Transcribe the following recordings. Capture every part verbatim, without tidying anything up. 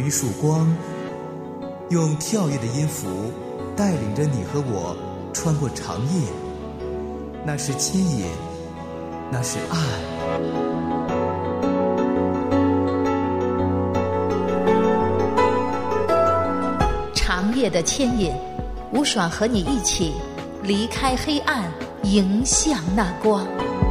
一束光，用跳跃的音符带领着你和我穿过长夜。那是牵引，那是爱。 长夜的牵引，吴爽和你一起离开黑暗，迎向那光。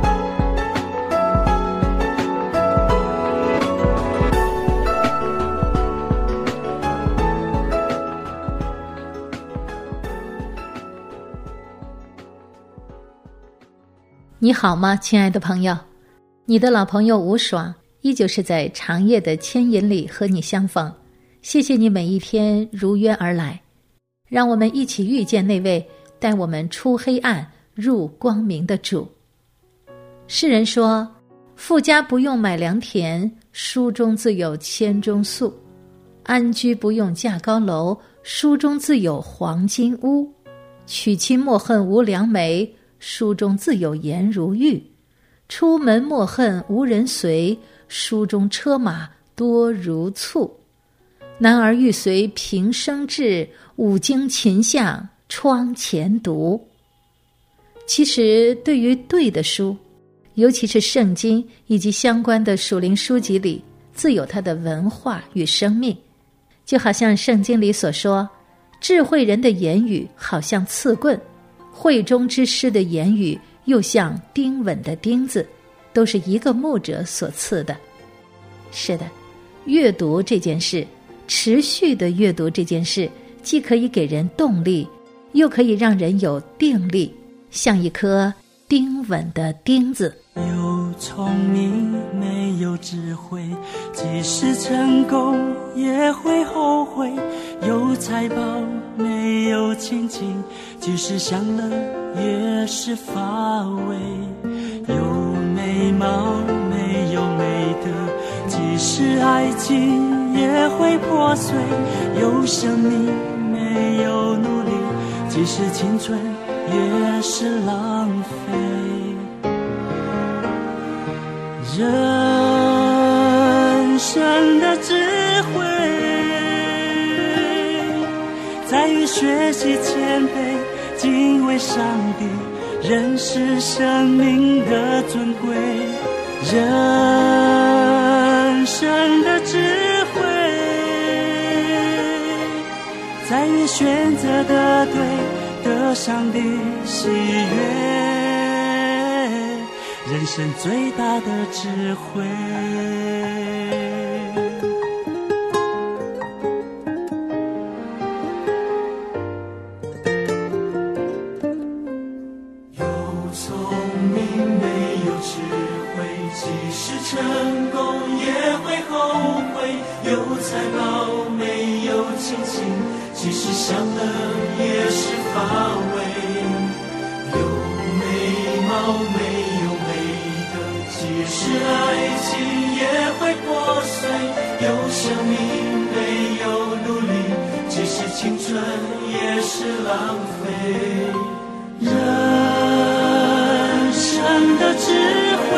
你好吗，亲爱的朋友？你的老朋友吴爽依旧是在长夜的牵引里和你相逢。谢谢你每一天如约而来，让我们一起遇见那位带我们出黑暗入光明的主。诗人说，富家不用买良田，书中自有千钟粟；安居不用架高楼，书中自有黄金屋；娶妻莫恨无良媒，书中自有颜如玉；出门莫恨无人随，书中车马多如簇；男儿欲随平生志，五经勤向窗前读。其实对于对的书，尤其是圣经以及相关的属灵书籍里，自有它的文化与生命。就好像圣经里所说，智慧人的言语好像刺棍，慧中之师的言语又像钉稳的钉子，都是一个牧者所赐的。是的，阅读这件事，持续的阅读这件事，既可以给人动力，又可以让人有定力，像一颗钉稳的钉子。 有聪明没有智慧，即使成功也会后悔；有财宝没有亲情，即使享乐也是乏味；有美貌没有美德，即使爱情也会破碎；有生命没有努力，即使青春也是浪费。人生的智慧在于学习谦卑，敬畏上帝，认识生命的尊贵。人生的智慧在于选择的对，得上帝喜悦。人生最大的智慧， 有聪明没有智慧，即使成功也会后悔；有财宝没有亲情，即使享乐也是乏味；有美貌没即使爱情也会破碎，有生命没有努力，即使青春也是浪费。人生的智慧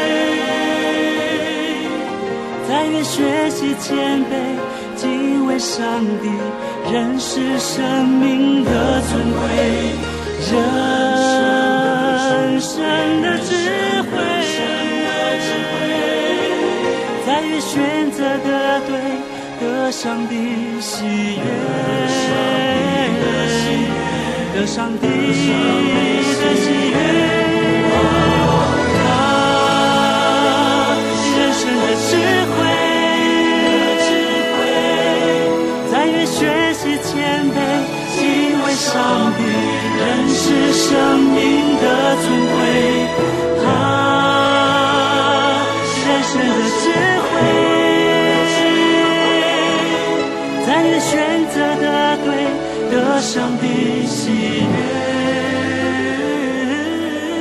在于学习谦卑，敬畏上帝，认识生命的尊贵。人生的智慧在于选择的对，得上帝喜悦，得上帝的喜悦。啊，人生的智慧在于学习谦卑，敬畏上帝，认识生命的尊贵。啊，人生的智慧在于选择的对，得上帝喜悦。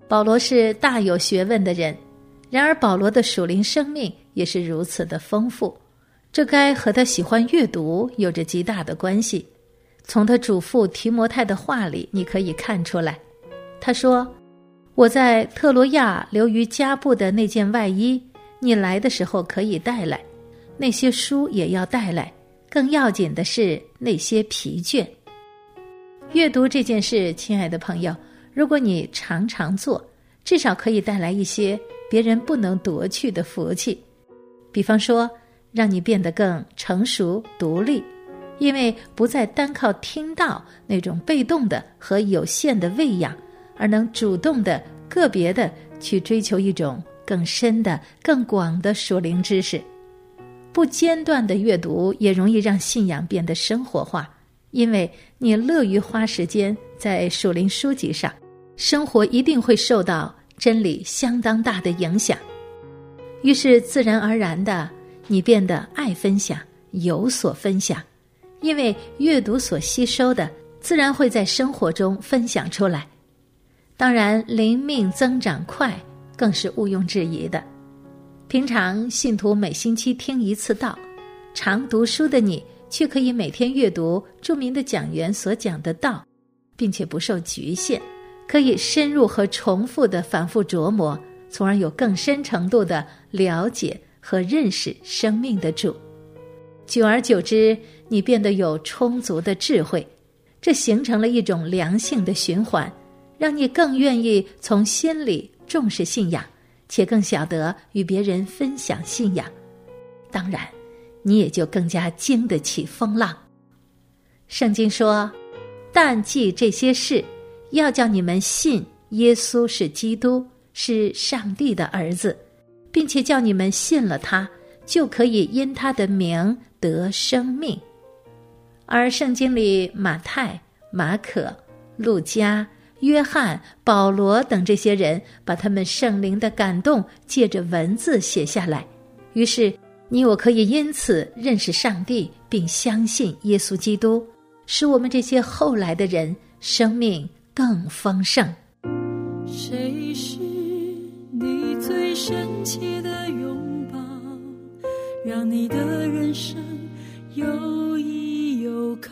保罗是大有学问的人，然而保罗的属灵生命也是如此的丰富，这该和他喜欢阅读有着极大的关系。从他祖父提摩太的话里你可以看出来，他说，我在特罗亚留于加布的那件外衣，你来的时候可以带来，那些书也要带来，更要紧的是那些疲倦。阅读这件事，亲爱的朋友，如果你常常做，至少可以带来一些别人不能夺去的福气。比方说，让你变得更成熟独立，因为不再单靠听到那种被动的和有限的喂养，而能主动的个别的去追求一种更深的更广的属灵知识。不间断的阅读也容易让信仰变得生活化，因为你乐于花时间在属灵书籍上，生活一定会受到真理相当大的影响。于是自然而然的，你变得爱分享，有所分享，因为阅读所吸收的自然会在生活中分享出来。当然灵命增长快更是毋庸置疑的。平常信徒每星期听一次道，常读书的你却可以每天阅读著名的讲员所讲的道，并且不受局限，可以深入和重复的反复琢磨，从而有更深程度的了解和认识生命的主。久而久之，你变得有充足的智慧，这形成了一种良性的循环，让你更愿意从心里重视信仰，且更晓得与别人分享信仰。当然，你也就更加经得起风浪。圣经说，但记这些事，要叫你们信耶稣是基督，是上帝的儿子，并且叫你们信了他，就可以因他的名得生命。而圣经里马太、马可、路加、约翰、保罗等这些人把他们圣灵的感动借着文字写下来，于是你我可以因此认识上帝，并相信耶稣基督，使我们这些后来的人生命更丰盛。 谁是你最深切的拥抱，让你的人生有依有靠？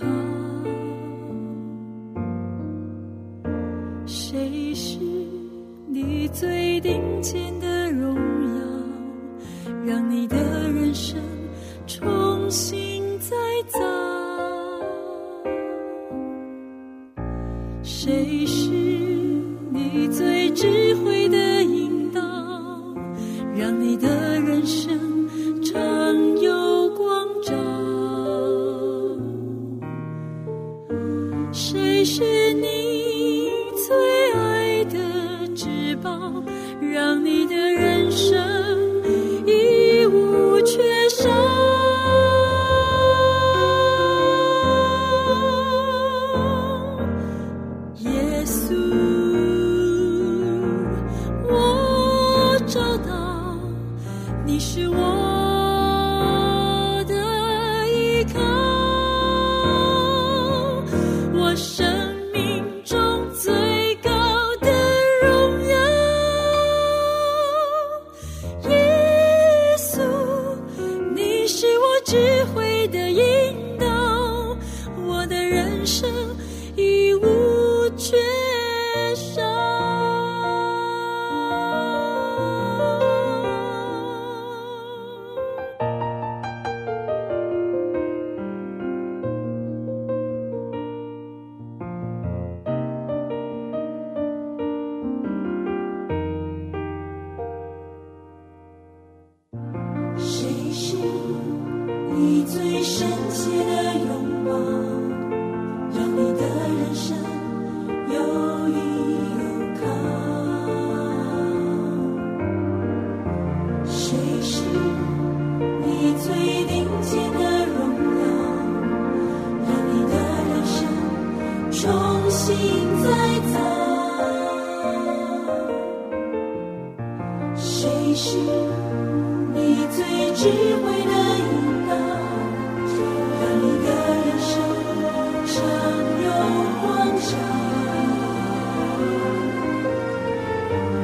谁是你最顶尖的荣耀，让你的人生重新再造？谁是你最智慧的引导，让你的人生常有光照？谁是你最爱的至宝，让你的人生一无缺少？耶稣，我找到你是我的依靠，我生命中最高的荣耀。耶稣，你是我智慧的引导，我的人生一无缺少。谁是你最深切的拥抱，让你的人生有依有靠？谁是你最顶尖的荣耀，让你的人生重新再造？谁是你最智慧的引导，让你的人生常有光照？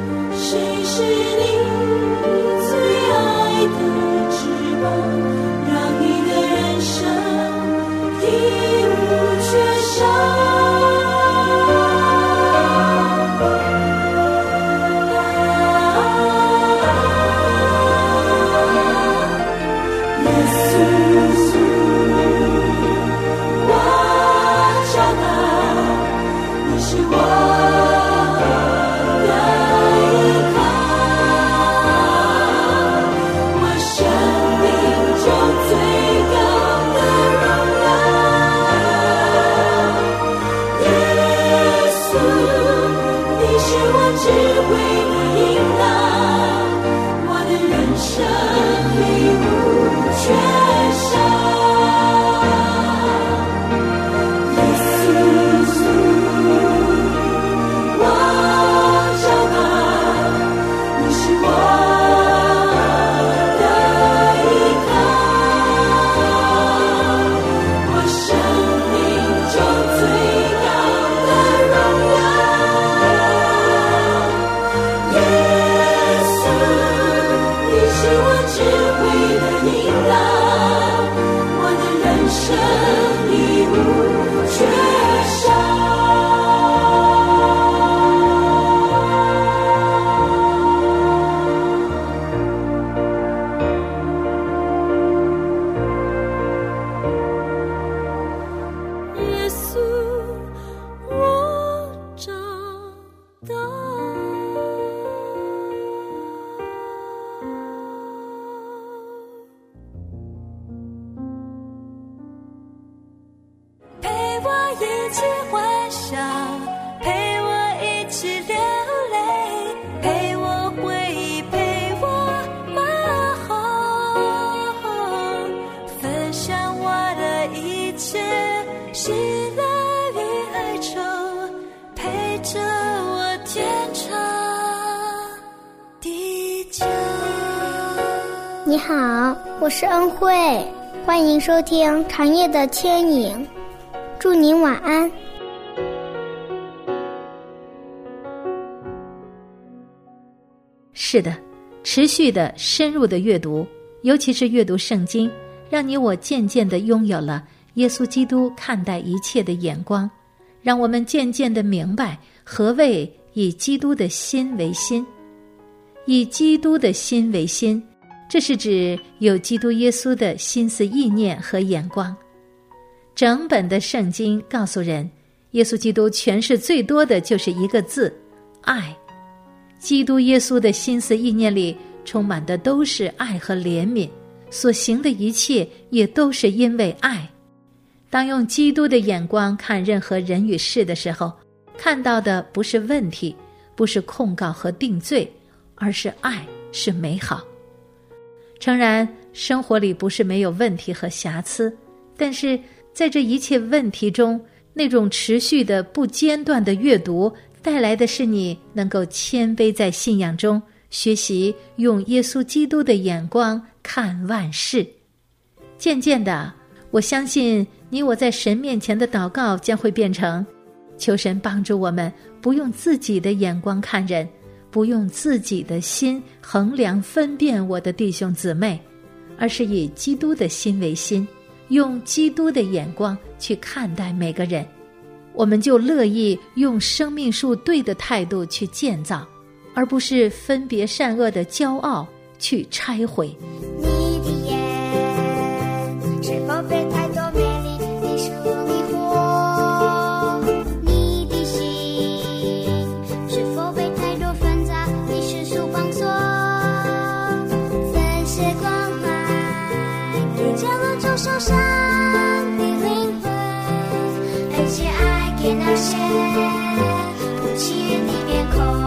一起欢笑，陪我一起流泪，陪我回忆，陪我问候，分享我的一切，喜乐与哀愁，陪着我天长地久。 你好，我是恩惠，欢迎收听长夜的牵引，祝您晚安。 是的，持续的深入的阅读，尤其是阅读圣经，让你我渐渐地拥有了耶稣基督看待一切的眼光，让我们渐渐地明白何谓以基督的心为心。以基督的心为心，这是指有基督耶稣的心思意念和眼光。整本的圣经告诉人，耶稣基督诠释最多的就是一个字，爱。基督耶稣的心思意念里充满的都是爱和怜悯，所行的一切也都是因为爱。当用基督的眼光看任何人与事的时候，看到的不是问题，不是控告和定罪，而是爱，是美好。诚然，生活里不是没有问题和瑕疵，但是在这一切问题中，那种持续的不间断的阅读带来的是你能够谦卑在信仰中，学习用耶稣基督的眼光看万事。渐渐的，我相信你我在神面前的祷告将会变成，求神帮助我们不用自己的眼光看人，不用自己的心衡量分辨我的弟兄姊妹，而是以基督的心为心，用基督的眼光去看待每个人。我们就乐意用生命树对的态度去建造，而不是分别善恶的骄傲去拆毁。 你的眼是否被太多美丽的事物迷惑？你的心是否被太多纷杂的世俗绑锁？分些关怀给角落中受伤的灵魂，而且爱给那些不起眼的面孔。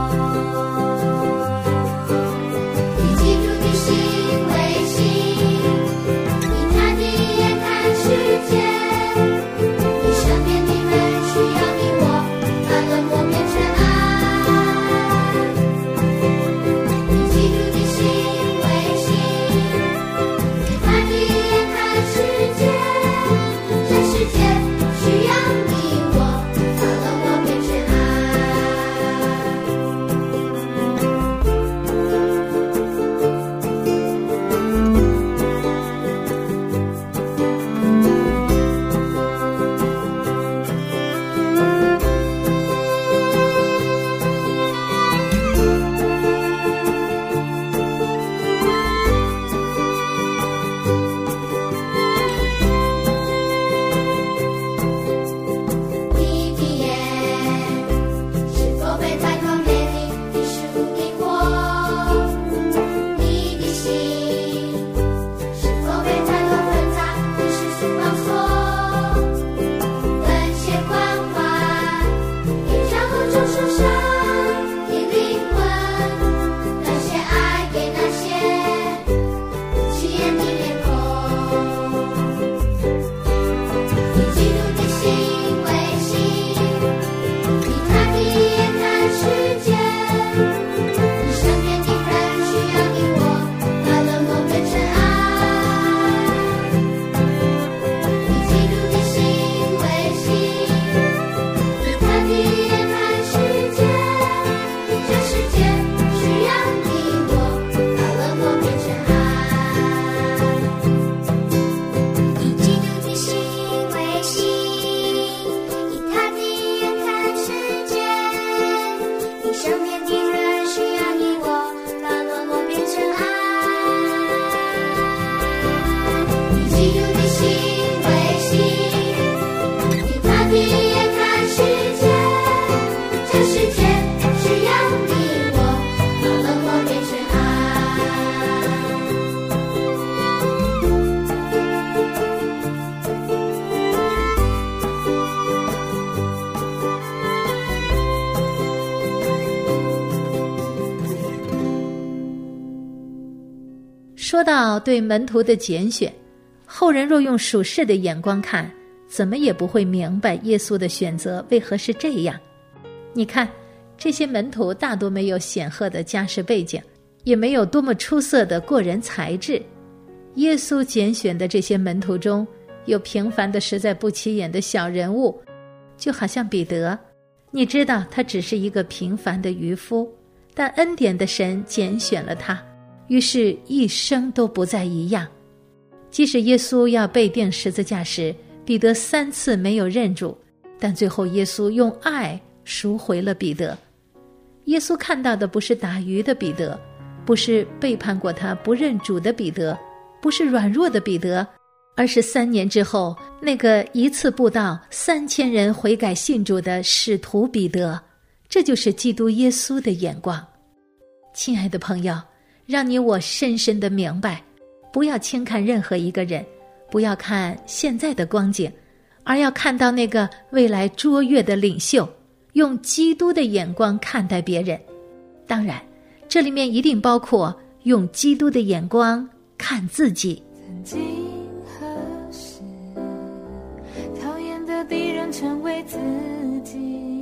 说到对门徒的拣选，后人若用属世的眼光看，怎么也不会明白耶稣的选择为何是这样。你看，这些门徒大多没有显赫的家世背景，也没有多么出色的过人才智。耶稣拣选的这些门徒中，有平凡的实在不起眼的小人物，就好像彼得，你知道他只是一个平凡的渔夫，但恩典的神拣选了他，于是一生都不再一样。即使耶稣要被钉十字架时，彼得三次没有认主，但最后耶稣用爱赎回了彼得。耶稣看到的不是打鱼的彼得，不是背叛过他不认主的彼得，不是软弱的彼得，而是三年之后那个一次布道三千人悔改信主的使徒彼得。这就是基督耶稣的眼光。亲爱的朋友，让你我深深地明白，不要轻看任何一个人，不要看现在的光景，而要看到那个未来卓越的领袖，用基督的眼光看待别人。当然，这里面一定包括用基督的眼光看自己。 曾经何时，讨厌的敌人成为自己，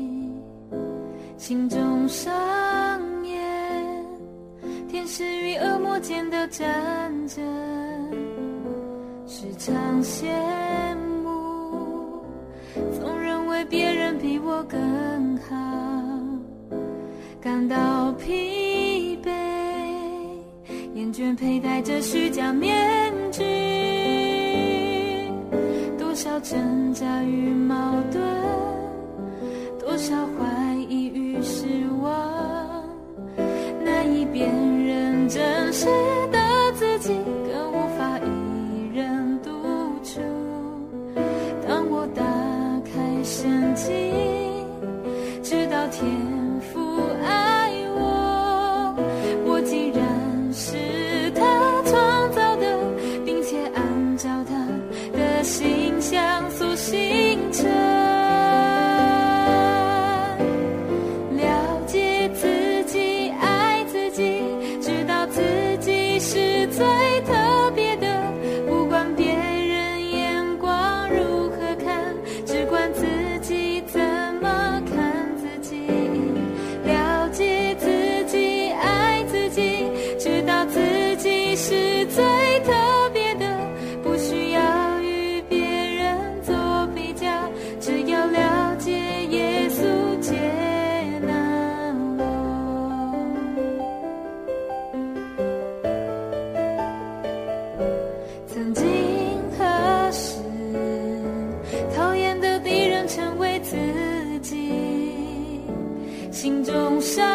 心中上演天使与恶魔间的战争，时常羡慕，总认为别人比我更好，感到疲惫，厌倦佩戴着虚假面具，多少挣扎与矛盾，多少怀疑与失望，难以辨认真实的自己，更无法一人独处。当我打开圣经，直到天父爱我，我竟然是他创造的，并且按照他的形象所形成。了解自己，爱自己，知道自己是最特别的，不管别人眼光如何看，只管自己怎么看自己。了解自己，爱自己，知道自己是最特别的，不需要与别人做比较，只要了解耶稣接纳我。曾经何时，讨厌的敌人成为自己，心中上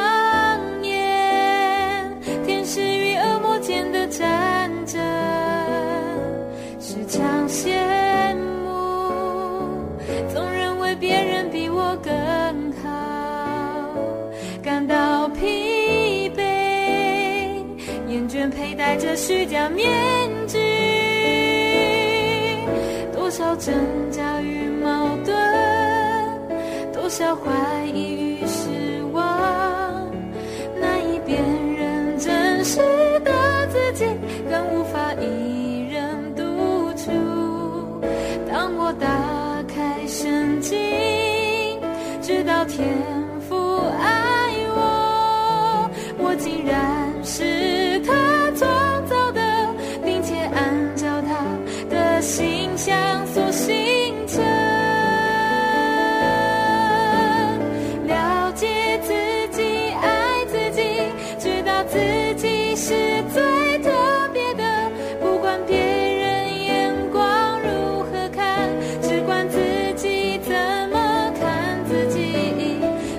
演天使与恶魔间的战争，时常羡慕，总认为别人比我更好，感到疲惫，厌倦佩戴着虚假面具，多少挣扎与矛盾，多少怀疑与失望，难以辨认真实的自己，更无法一人独处。当我打开圣经，直到天父爱我，我竟然是他创造的，并且按照他的形象所形成。了解自己，爱自己，知道自己是最特别的，不管别人眼光如何看，只管自己怎么看自己。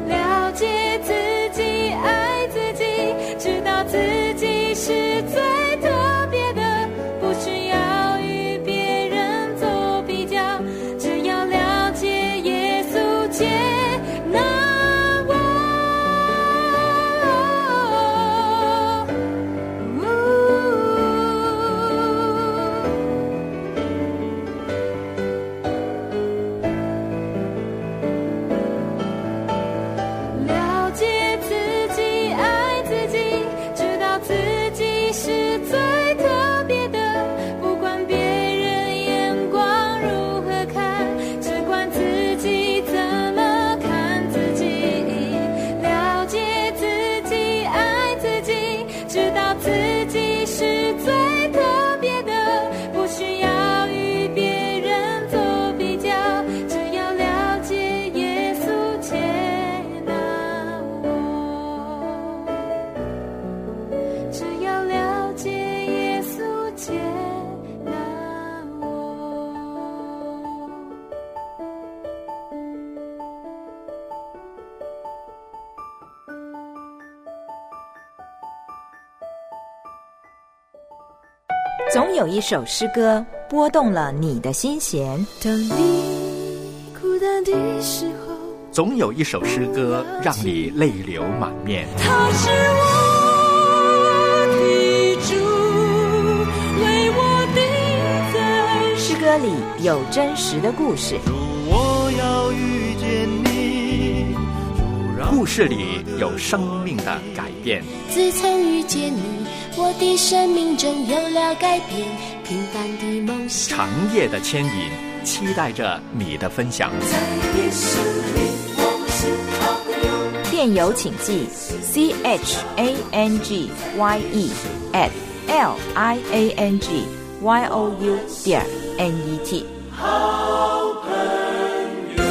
总有一首诗歌拨动了你的心弦。 当你孤单的时候， 总有一首诗歌让你泪流满面。 他是我的主，为我定在。 诗歌里有真实的故事， 主，我要遇见你。 故事里有生命的改变。 自从遇见你，我的生命中有了改变，平凡的梦想。 长夜的牵引，期待着你的分享。 在耶稣里，我们是好朋友。 电邮请寄 c h a n g y e at l i a n g y o u 点 n e t。 好朋友。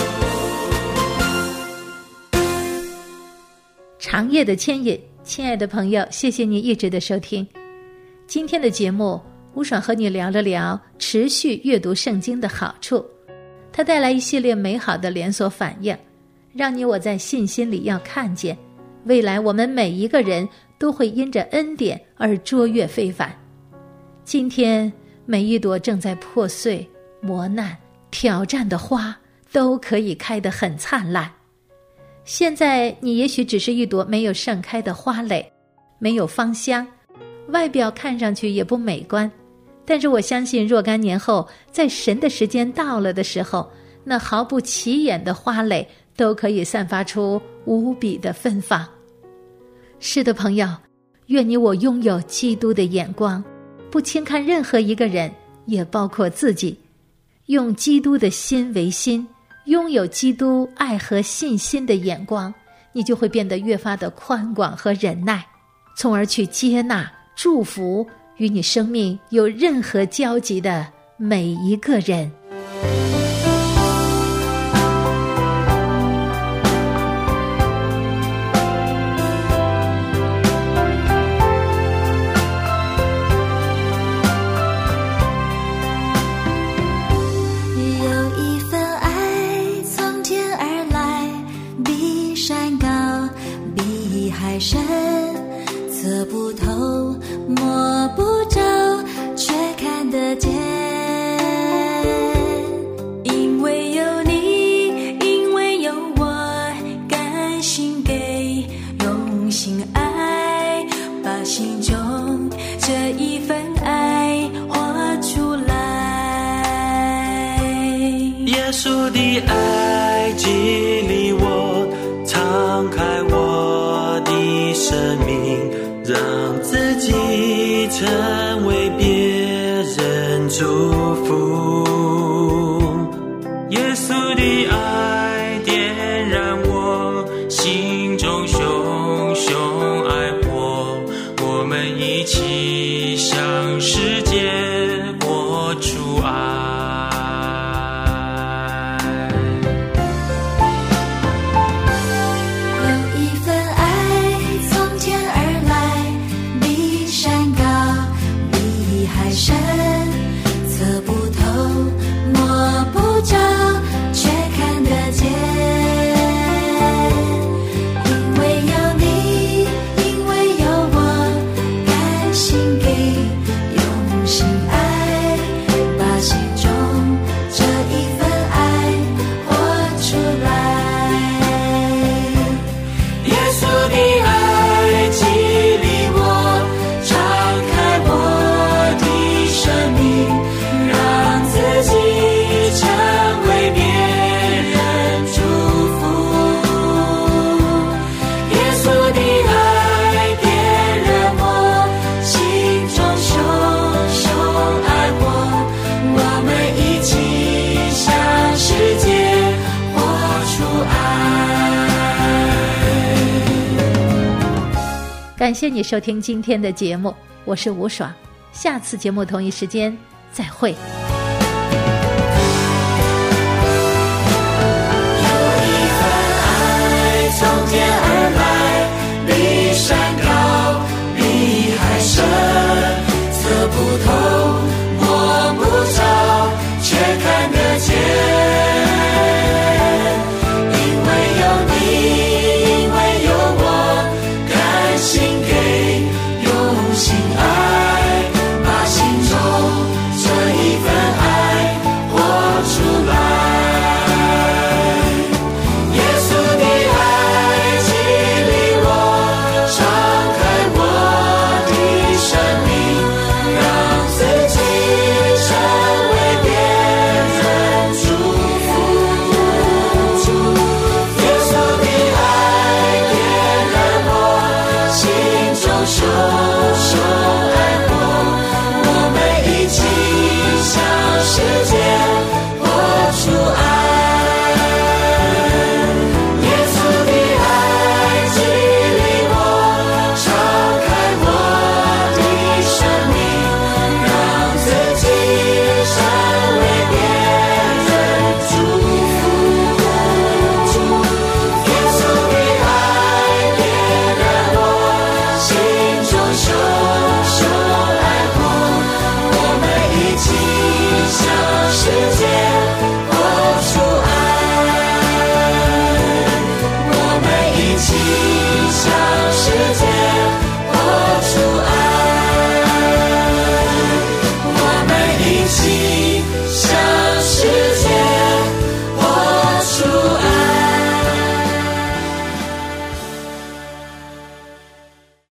长夜的牵引，亲爱的朋友，谢谢你一直的收听。今天的节目，吴爽和你聊了聊持续阅读圣经的好处，它带来一系列美好的连锁反应，让你我在信心里要看见，未来我们每一个人都会因着恩典而卓越非凡。今天每一朵正在破碎、磨难、挑战的花都可以开得很灿烂。现在你也许只是一朵没有盛开的花蕾，没有芳香，外表看上去也不美观，但是我相信若干年后，在神的时间到了的时候，那毫不起眼的花蕾都可以散发出无比的芬芳。是的，朋友，愿你我拥有基督的眼光，不轻看任何一个人，也包括自己，用基督的心为心，拥有基督爱和信心的眼光，你就会变得越发的宽广和忍耐，从而去接纳、祝福与你生命有任何交集的每一个人。 深测不透摸不着却看得见，因为有你，因为有我，甘心给用心爱，把心中这一份爱活出来。 耶稣的爱激励我，敞开我的生命，让自己成为别人祝福。耶稣的爱点燃我心中熊熊爱火，我们一起向世界活出爱。 感谢你收听今天的节目，我是吴爽，下次节目同一时间再会。 有一份爱从天而来，比山高，比海深，测不透，摸不着，却看得见。心给用心爱，把心起唱。